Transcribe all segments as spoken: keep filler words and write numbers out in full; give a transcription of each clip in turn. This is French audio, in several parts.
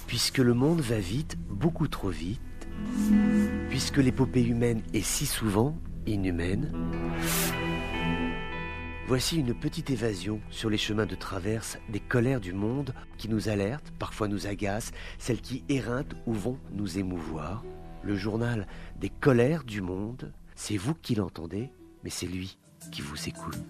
Puisque le monde va vite, beaucoup trop vite, puisque l'épopée humaine est si souvent inhumaine, voici une petite évasion sur les chemins de traverse des colères du monde qui nous alertent, parfois nous agacent, celles qui éreintent ou vont nous émouvoir. Le journal des colères du monde, c'est vous qui l'entendez, mais c'est lui qui vous écoute.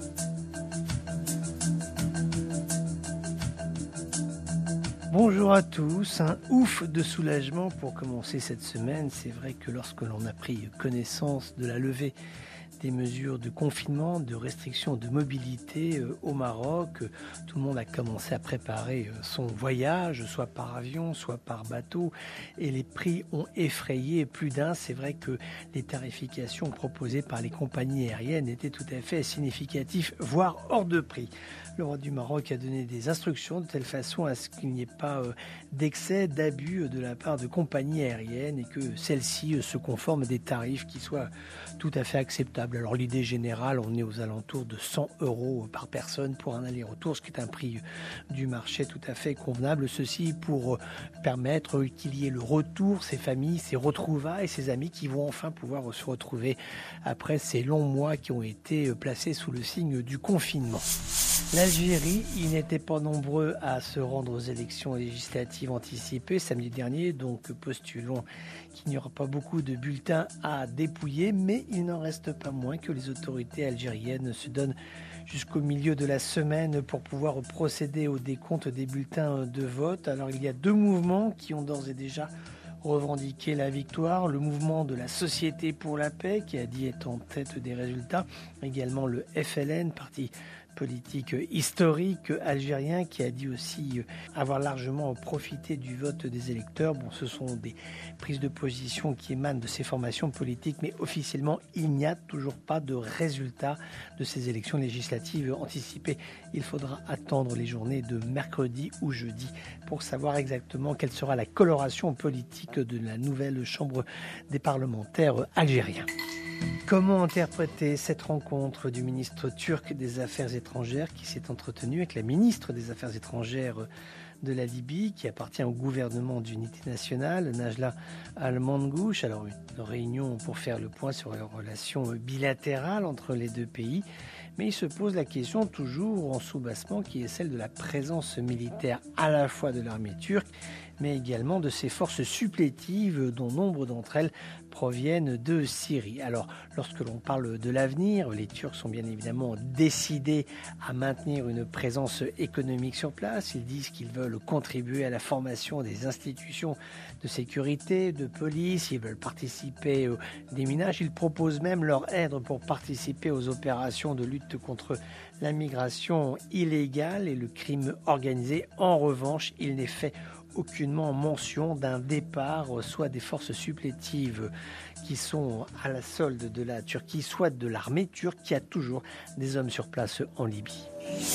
Bonjour à tous, un ouf de soulagement pour commencer cette semaine. C'est vrai que lorsque l'on a pris connaissance de la levée des mesures de confinement, de restrictions de mobilité euh, au Maroc, euh, tout le monde a commencé à préparer euh, son voyage, soit par avion, soit par bateau, et les prix ont effrayé plus d'un. C'est vrai que les tarifications proposées par les compagnies aériennes étaient tout à fait significatives, voire hors de prix. Le roi du Maroc a donné des instructions de telle façon à ce qu'il n'y ait pas euh, d'excès, d'abus de la part de compagnies aériennes et que celles-ci euh, se conforment à des tarifs qui soient tout à fait acceptables. Alors l'idée générale, on est aux alentours de cent euros par personne pour un aller-retour, ce qui est un prix du marché tout à fait convenable. Ceci pour permettre qu'il y ait le retour, ces familles, ces retrouvailles, ces amis qui vont enfin pouvoir se retrouver après ces longs mois qui ont été placés sous le signe du confinement. L'Algérie, ils n'étaient pas nombreux à se rendre aux élections législatives anticipées samedi dernier, donc postulons qu'il n'y aura pas beaucoup de bulletins à dépouiller, mais il n'en reste pas moins que les autorités algériennes se donnent jusqu'au milieu de la semaine pour pouvoir procéder au décompte des bulletins de vote. Alors il y a deux mouvements qui ont d'ores et déjà revendiqué la victoire. Le mouvement de la Société pour la paix qui a dit être en tête des résultats, également le F L N, parti politique historique algérien qui a dit aussi avoir largement profité du vote des électeurs. Bon, ce sont des prises de position qui émanent de ces formations politiques, mais officiellement, il n'y a toujours pas de résultat de ces élections législatives anticipées. Il faudra attendre les journées de mercredi ou jeudi pour savoir exactement quelle sera la coloration politique de la nouvelle Chambre des parlementaires algériens. Comment interpréter cette rencontre du ministre turc des Affaires étrangères qui s'est entretenu avec la ministre des Affaires étrangères de la Libye qui appartient au gouvernement d'unité nationale, Najla Al-Mangouche. Alors une réunion pour faire le point sur les relations bilatérales entre les deux pays. Mais il se pose la question toujours en sous-bassement qui est celle de la présence militaire à la fois de l'armée turque mais également de ces forces supplétives dont nombre d'entre elles proviennent de Syrie. Alors, lorsque l'on parle de l'avenir, les Turcs sont bien évidemment décidés à maintenir une présence économique sur place. Ils disent qu'ils veulent contribuer à la formation des institutions de sécurité, de police, ils veulent participer au déminage. Ils proposent même leur aide pour participer aux opérations de lutte contre la migration illégale et le crime organisé. En revanche, il n'est fait aucunement mention d'un départ, soit des forces supplétives qui sont à la solde de la Turquie, soit de l'armée turque qui a toujours des hommes sur place en Libye.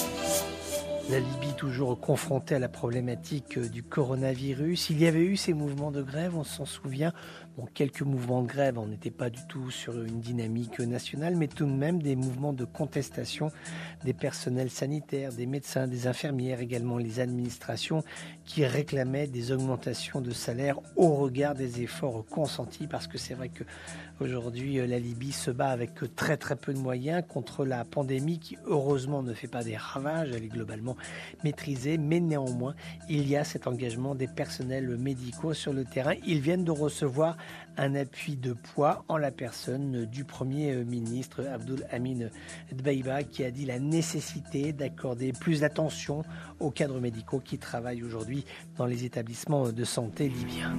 La Libye toujours confrontée à la problématique du coronavirus. Il y avait eu ces mouvements de grève, on s'en souvient. Bon, quelques mouvements de grève, on n'était pas du tout sur une dynamique nationale, mais tout de même des mouvements de contestation des personnels sanitaires, des médecins, des infirmières, également les administrations qui réclamaient des augmentations de salaire au regard des efforts consentis, parce que c'est vrai que aujourd'hui la Libye se bat avec très très peu de moyens contre la pandémie qui heureusement ne fait pas des ravages, elle est globalement maîtrisée, mais néanmoins il y a cet engagement des personnels médicaux sur le terrain. Ils viennent de recevoir un appui de poids en la personne du Premier ministre Abdul Hamid Dbeiba qui a dit la nécessité d'accorder plus d'attention aux cadres médicaux qui travaillent aujourd'hui dans les établissements de santé libyens.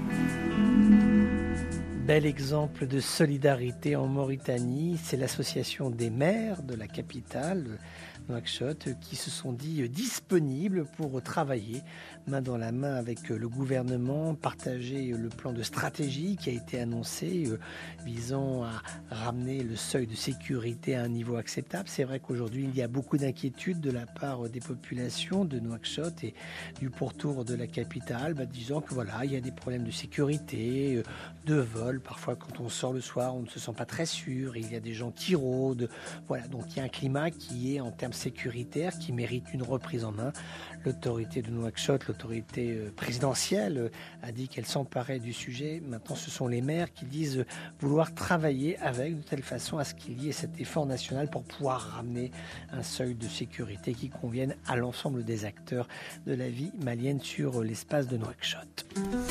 Bel exemple de solidarité en Mauritanie, c'est l'association des maires de la capitale, Nouakchott, qui se sont dit disponibles pour travailler main dans la main avec le gouvernement, partager le plan de stratégie qui a été annoncé euh, visant à ramener le seuil de sécurité à un niveau acceptable. C'est vrai qu'aujourd'hui, il y a beaucoup d'inquiétudes de la part des populations de Nouakchott et du pourtour de la capitale, bah, disant que voilà, il y a des problèmes de sécurité, de vol, seul. Parfois, quand on sort le soir, on ne se sent pas très sûr. Il y a des gens qui rôdent. Voilà, donc il y a un climat qui est, en termes sécuritaires, qui mérite une reprise en main. L'autorité de Nouakchott, l'autorité présidentielle, a dit qu'elle s'emparait du sujet. Maintenant, ce sont les maires qui disent vouloir travailler avec, de telle façon à ce qu'il y ait cet effort national pour pouvoir ramener un seuil de sécurité qui convienne à l'ensemble des acteurs de la vie malienne sur l'espace de Nouakchott.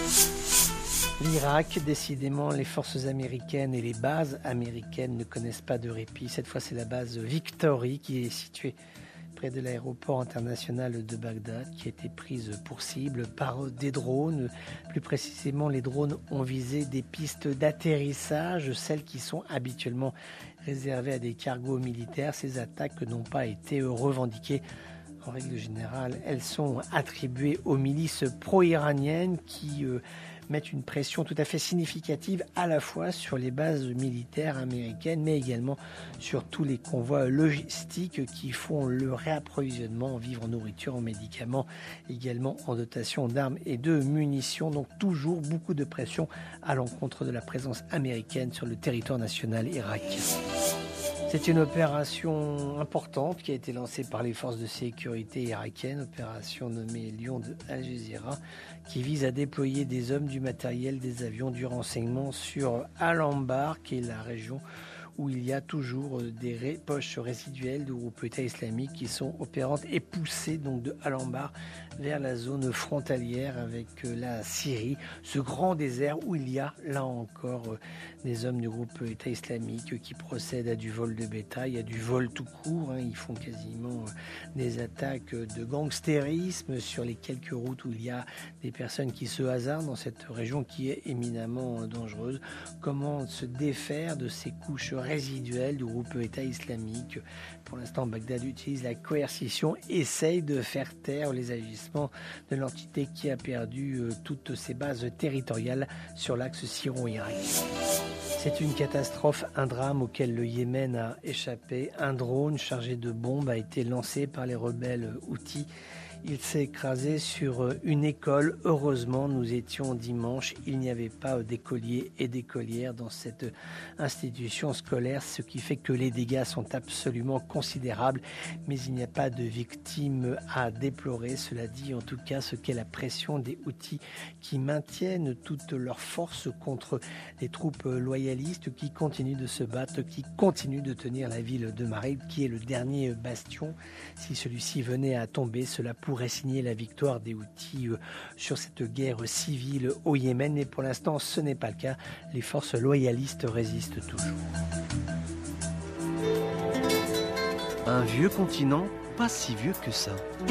L'Irak, décidément, les forces américaines et les bases américaines ne connaissent pas de répit. Cette fois, c'est la base Victory qui est située près de l'aéroport international de Bagdad, qui a été prise pour cible par des drones. Plus précisément, les drones ont visé des pistes d'atterrissage, celles qui sont habituellement réservées à des cargos militaires. Ces attaques n'ont pas été revendiquées. En règle générale, elles sont attribuées aux milices pro-iraniennes qui euh, mettent une pression tout à fait significative à la fois sur les bases militaires américaines, mais également sur tous les convois logistiques qui font le réapprovisionnement en vivres, en nourriture, en médicaments, également en dotation d'armes et de munitions. Donc toujours beaucoup de pression à l'encontre de la présence américaine sur le territoire national irakien. C'est une opération importante qui a été lancée par les forces de sécurité irakiennes, opération nommée Lion de Al Jazeera, qui vise à déployer des hommes, du matériel, des avions, du renseignement sur Al-Anbar, qui est la région où il y a toujours des ré- poches résiduelles du groupe État islamique qui sont opérantes et poussées donc de Al-Anbar vers la zone frontalière avec la Syrie, ce grand désert où il y a là encore des hommes du groupe État islamique qui procèdent à du vol de bétail, à du vol tout court. Hein. Ils font quasiment des attaques de gangstérisme sur les quelques routes où il y a des personnes qui se hasardent dans cette région qui est éminemment dangereuse. Comment se défaire de ces couches résiduelles du groupe État islamique? Pour l'instant, Bagdad utilise la coercition, essaye de faire taire les agissements de l'entité qui a perdu euh, toutes ses bases territoriales sur l'axe syro-irakien. C'est une catastrophe, un drame auquel le Yémen a échappé. Un drone chargé de bombes a été lancé par les rebelles Houthis. Il s'est écrasé sur une école. Heureusement, nous étions dimanche. Il n'y avait pas d'écoliers et d'écolières dans cette institution scolaire, ce qui fait que les dégâts sont absolument considérables. Mais il n'y a pas de victimes à déplorer. Cela dit en tout cas ce qu'est la pression des Houthis qui maintiennent toutes leurs forces contre les troupes loyalistes qui continuent de se battre, qui continuent de tenir la ville de Marib, qui est le dernier bastion. Si celui-ci venait à tomber, cela pourrait signer la victoire des Houthis euh, sur cette guerre civile au Yémen. Mais pour l'instant, ce n'est pas le cas. Les forces loyalistes résistent toujours. Un vieux continent, pas si vieux que ça.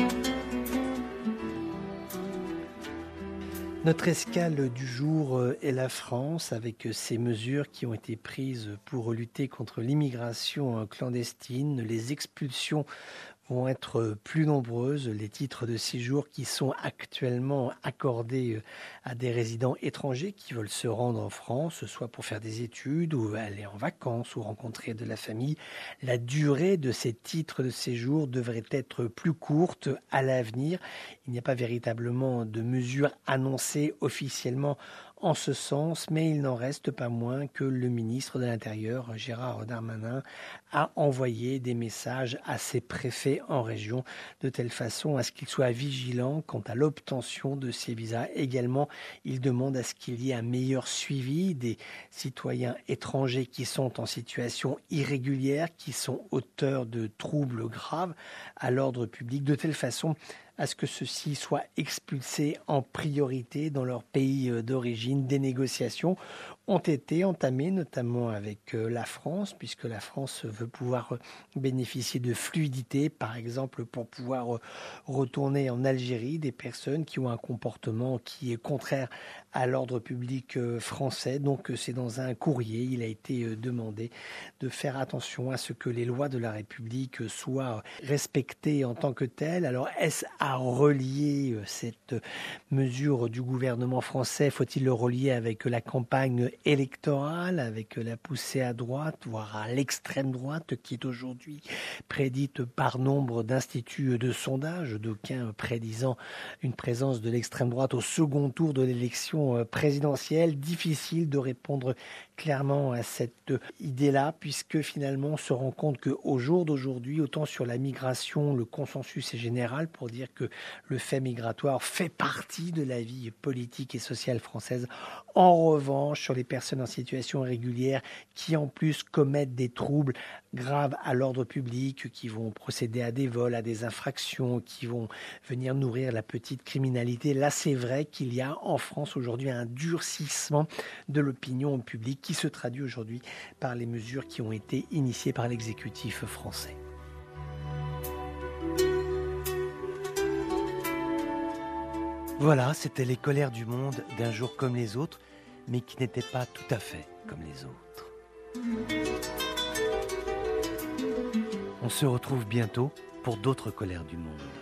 Notre escale du jour est la France, avec ces mesures qui ont été prises pour lutter contre l'immigration clandestine, les expulsions vont être plus nombreuses. Les titres de séjour qui sont actuellement accordés à des résidents étrangers qui veulent se rendre en France, soit pour faire des études ou aller en vacances ou rencontrer de la famille. La durée de ces titres de séjour devrait être plus courte à l'avenir. Il n'y a pas véritablement de mesures annoncées officiellement en ce sens, mais il n'en reste pas moins que le ministre de l'Intérieur, Gérald Darmanin, a envoyé des messages à ses préfets en région de telle façon à ce qu'ils soient vigilants quant à l'obtention de ces visas. Également, il demande à ce qu'il y ait un meilleur suivi des citoyens étrangers qui sont en situation irrégulière, qui sont auteurs de troubles graves à l'ordre public, de telle façon à ce que ceux-ci soient expulsés en priorité dans leur pays d'origine. Des négociations ont été entamées, notamment avec la France, puisque la France veut pouvoir bénéficier de fluidité, par exemple pour pouvoir retourner en Algérie des personnes qui ont un comportement qui est contraire à l'ordre public français. Donc c'est dans un courrier, il a été demandé de faire attention à ce que les lois de la République soient respectées en tant que telles. Alors est-ce à relier cette mesure du gouvernement français? Faut-il le relier avec la campagne électorale, avec la poussée à droite, voire à l'extrême droite, qui est aujourd'hui prédite par nombre d'instituts de sondage, d'aucuns prédisant une présence de l'extrême droite au second tour de l'élection présidentielle. Difficile de répondre clairement à cette idée-là, puisque finalement on se rend compte qu'au jour d'aujourd'hui, autant sur la migration, le consensus est général pour dire que le fait migratoire fait partie de la vie politique et sociale française. En revanche, sur les personnes en situation irrégulière qui en plus commettent des troubles graves à l'ordre public, qui vont procéder à des vols, à des infractions, qui vont venir nourrir la petite criminalité, là c'est vrai qu'il y a en France aujourd'hui un durcissement de l'opinion publique qui se traduit aujourd'hui par les mesures qui ont été initiées par l'exécutif français. Voilà, c'était les colères du monde d'un jour comme les autres, mais qui n'étaient pas tout à fait comme les autres. On se retrouve bientôt pour d'autres colères du monde.